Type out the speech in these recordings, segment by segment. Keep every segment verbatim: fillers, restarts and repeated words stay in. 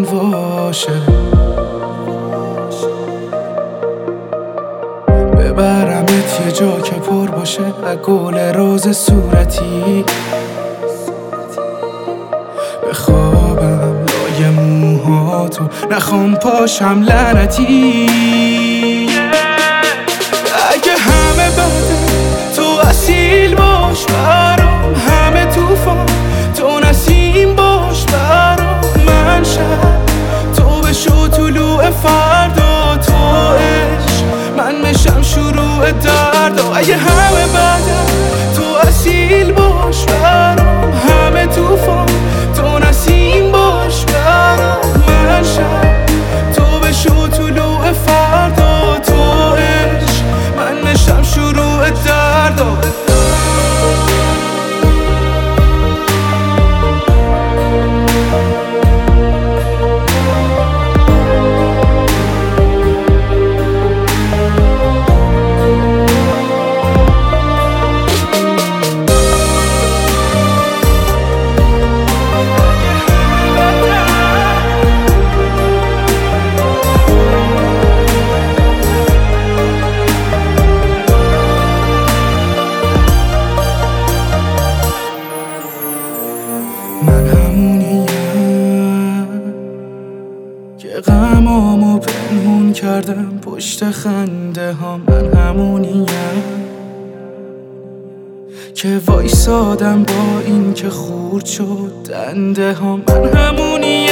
واشه، ببرمت یه جا که پر باشه از گل روز صورتی، بخوابم لای موهاتو نخوام پاشم لعنتی. اگه همه بده تو اصیل باش برام، همه توفان تو نسیم باش برام، من شب تو بشو طلوع فردا، تو عشق من بشم شروع درد. اگه همه بده تو اصیل باش برام، همه توفان تو نسیم باش برام، من شب تو بشو طلوع فردا، تو عشق من بشم شروع درد. من همونیم که غمامو پنهون کردم پشت خنده ها، من همونیم که وایسادم با این که خورد شد دنده ها، من همونیم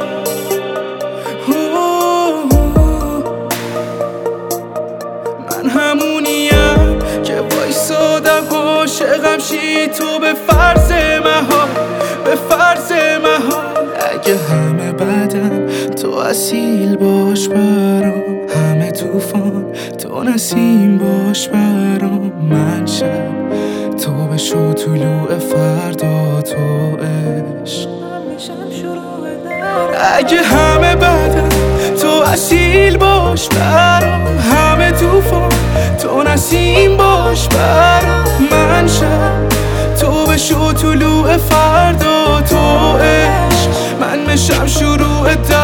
من همونیم که وایسادم عاشقم شی تو به فرض محال، به فرض محال. اگه همه بدن تو اصیل باش برام، همه توفان تو نسیم باش برام، من شب تو بشو طلوع فردا، تو عشق من بشم شروع درد. اگه همه بدن تو اصیل باش برام، همه توفان تو نسیم باش برام، من شب تو بشو طلوع فردا، تو عشق من بشم شروع درد.